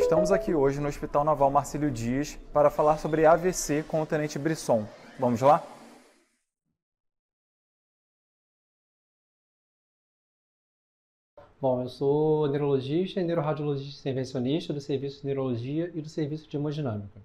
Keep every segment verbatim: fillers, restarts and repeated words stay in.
Estamos aqui hoje no Hospital Naval Marcílio Dias para falar sobre A V C com o Tenente Brisson. Vamos lá? Bom, eu sou neurologista e neuroradiologista intervencionista do Serviço de Neurologia e do Serviço de Hemodinâmica.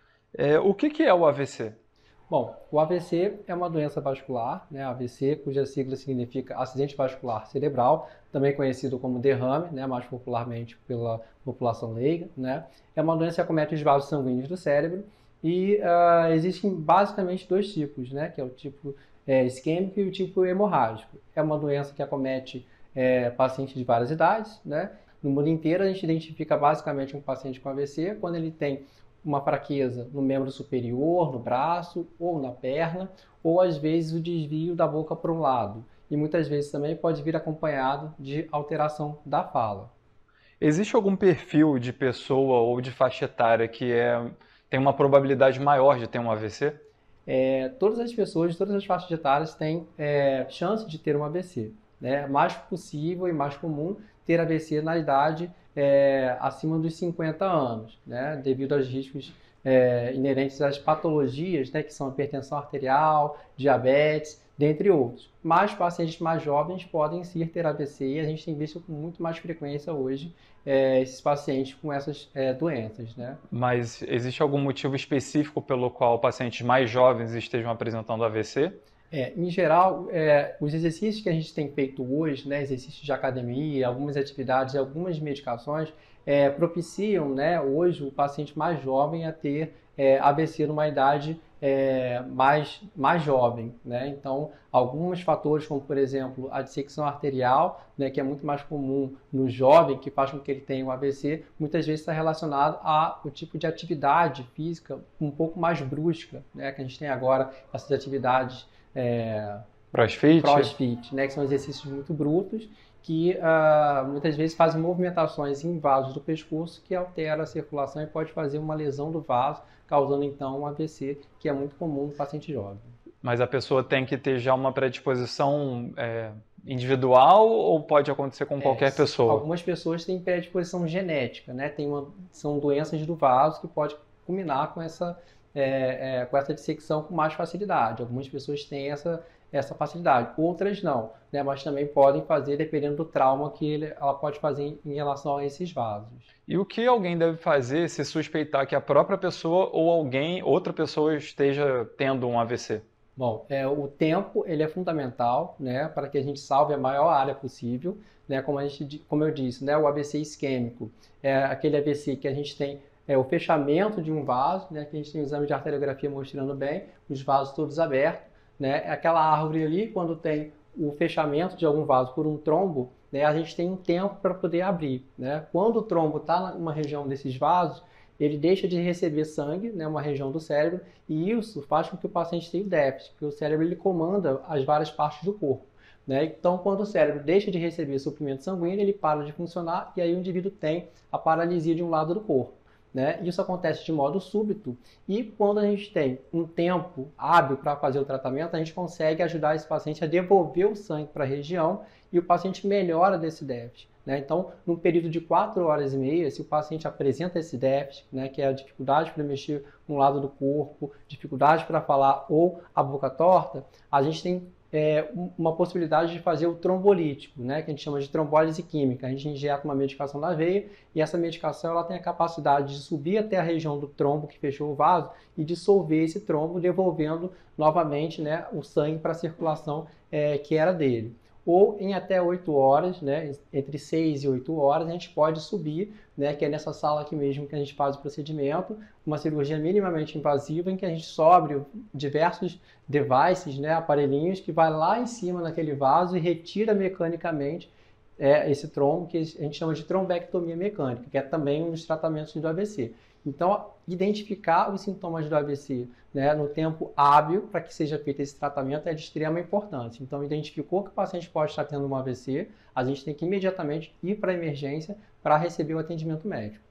É, o que, que é o A V C? Bom, o A V C é uma doença vascular, né? A V C, cuja sigla significa acidente vascular cerebral, também conhecido como derrame, né? Mais popularmente pela população leiga, né? É uma doença que acomete os vasos sanguíneos do cérebro e uh, existem basicamente dois tipos, né? Que é o tipo é, isquêmico e o tipo hemorrágico. É uma doença que acomete é, pacientes de várias idades, né? No mundo inteiro a gente identifica basicamente um paciente com A V C quando ele tem uma fraqueza no membro superior, no braço ou na perna, ou às vezes o desvio da boca para um lado. E muitas vezes também pode vir acompanhado de alteração da fala. Existe algum perfil de pessoa ou de faixa etária que é, tem uma probabilidade maior de ter um A V C? É, todas as pessoas de todas as faixas etárias têm é, chance de ter um A V C. Né? Mais possível e mais comum ter A V C na idade é, acima dos cinquenta anos, né? Devido aos riscos é, inerentes às patologias, né? Que são hipertensão arterial, diabetes, dentre outros. Mas pacientes mais jovens podem sim ter A V C e a gente tem visto com muito mais frequência hoje é, esses pacientes com essas é, doenças. Né? Mas existe algum motivo específico pelo qual pacientes mais jovens estejam apresentando A V C? É, em geral, é, os exercícios que a gente tem feito hoje, né, exercícios de academia, algumas atividades, algumas medicações, é, propiciam, né, hoje o paciente mais jovem a ter é, A V C numa idade é, mais, mais jovem. Né? Então, alguns fatores, como por exemplo a dissecção arterial, né, que é muito mais comum no jovem, que faz com que ele tenha um A V C, muitas vezes está relacionado ao tipo de atividade física um pouco mais brusca, né, que a gente tem agora, essas atividades É, crossfit? crossfit, né, que são exercícios muito brutos que uh, muitas vezes fazem movimentações em vasos do pescoço que altera a circulação e pode fazer uma lesão do vaso, causando então um A V C, que é muito comum no paciente jovem. Mas a pessoa tem que ter já uma predisposição é, individual ou pode acontecer com qualquer é, pessoa? Algumas pessoas têm predisposição genética, né? Tem uma, são doenças do vaso que pode culminar com essa É, é, com essa dissecção com mais facilidade. Algumas pessoas têm essa, essa facilidade, outras não, né? Mas também podem fazer dependendo do trauma que ele, ela pode fazer em, em relação a esses vasos. E o que alguém deve fazer se suspeitar que a própria pessoa ou alguém, outra pessoa esteja tendo um A V C? Bom, é, o tempo ele é fundamental, né, para que a gente salve a maior área possível, né, como, a gente, como eu disse, né, o A V C isquêmico é aquele A V C que a gente tem É o fechamento de um vaso, né, que a gente tem o exame de arteriografia mostrando bem, os vasos todos abertos, né, aquela árvore ali, quando tem o fechamento de algum vaso por um trombo, né, a gente tem um tempo para poder abrir. Né? Quando o trombo está numa região desses vasos, ele deixa de receber sangue, né, uma região do cérebro, e isso faz com que o paciente tenha déficit, porque o cérebro ele comanda as várias partes do corpo. Né? Então, quando o cérebro deixa de receber suprimento sanguíneo, ele para de funcionar e aí o indivíduo tem a paralisia de um lado do corpo. Né? Isso acontece de modo súbito e quando a gente tem um tempo hábil para fazer o tratamento, a gente consegue ajudar esse paciente a devolver o sangue para a região e o paciente melhora desse déficit. Né? Então, num período de quatro horas e meia, se o paciente apresenta esse déficit, né, que é a dificuldade para mexer um lado do corpo, dificuldade para falar ou a boca torta, a gente tem É, uma possibilidade de fazer o trombolítico, né, que a gente chama de trombólise química. A gente injeta uma medicação na veia e essa medicação ela tem a capacidade de subir até a região do trombo que fechou o vaso e dissolver esse trombo, devolvendo novamente, né, o sangue para a circulação é, que era dele. Ou em até oito horas, né, entre seis e oito horas, a gente pode subir, né, que é nessa sala aqui mesmo que a gente faz o procedimento, uma cirurgia minimamente invasiva em que a gente sobre diversos devices, né, aparelhinhos, que vai lá em cima naquele vaso e retira mecanicamente é, esse trombo, que a gente chama de trombectomia mecânica, que é também um dos tratamentos do A V C. Então, identificar os sintomas do A V C, né, no tempo hábil para que seja feito esse tratamento é de extrema importância. Então, identificou que o paciente pode estar tendo um A V C, a gente tem que imediatamente ir para a emergência para receber o atendimento médico.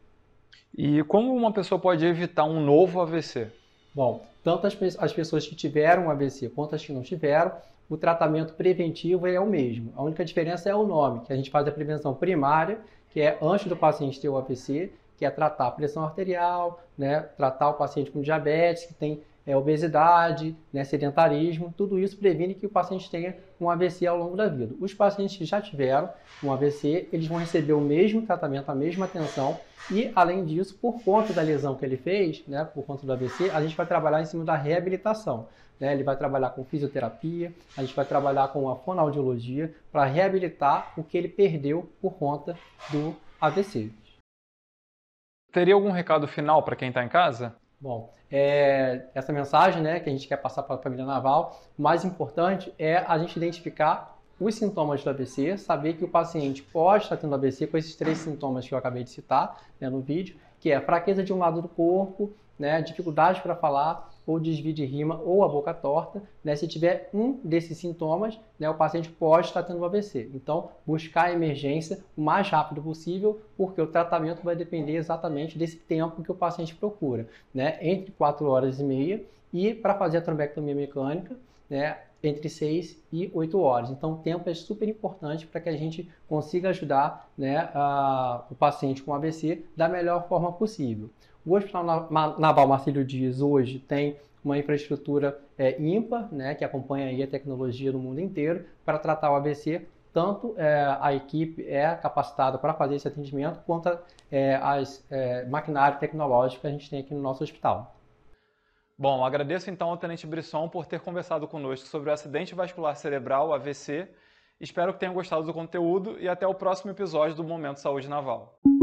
E como uma pessoa pode evitar um novo A V C? Bom, tanto as, as pessoas que tiveram um A V C quanto as que não tiveram, o tratamento preventivo é o mesmo. A única diferença é o nome, que a gente faz a prevenção primária, que é antes do paciente ter o A V C, que é tratar a pressão arterial, né, tratar o paciente com diabetes, que tem é, obesidade, né, sedentarismo, tudo isso previne que o paciente tenha um A V C ao longo da vida. Os pacientes que já tiveram um A V C, eles vão receber o mesmo tratamento, a mesma atenção e, além disso, por conta da lesão que ele fez, né, por conta do A V C, a gente vai trabalhar em cima da reabilitação. Né? Ele vai trabalhar com fisioterapia, a gente vai trabalhar com a fonoaudiologia para reabilitar o que ele perdeu por conta do A V C. Teria algum recado final para quem está em casa? Bom, é, essa mensagem, né, que a gente quer passar para a família naval, o mais importante é a gente identificar os sintomas do A V C, saber que o paciente pode estar tendo A V C com esses três sintomas que eu acabei de citar, né, no vídeo, que é fraqueza de um lado do corpo, né, dificuldade para falar, ou desvio de rima, ou a boca torta. Né, se tiver um desses sintomas, né, o paciente pode estar tendo um A V C. Então, buscar a emergência o mais rápido possível, porque o tratamento vai depender exatamente desse tempo que o paciente procura, né, entre quatro horas e meia, e para fazer a trombectomia mecânica, né, entre seis e oito horas. Então, o tempo é super importante para que a gente consiga ajudar, né, a, o paciente com A V C da melhor forma possível. O Hospital Naval Marcílio Dias hoje tem uma infraestrutura é, ímpar, né, que acompanha aí a tecnologia do mundo inteiro para tratar o A V C. Tanto é, a equipe é capacitada para fazer esse atendimento, quanto é, as é, maquinário tecnológico que a gente tem aqui no nosso hospital. Bom, agradeço então ao Tenente Brisson por ter conversado conosco sobre o acidente vascular cerebral, A V C. Espero que tenham gostado do conteúdo e até o próximo episódio do Momento Saúde Naval.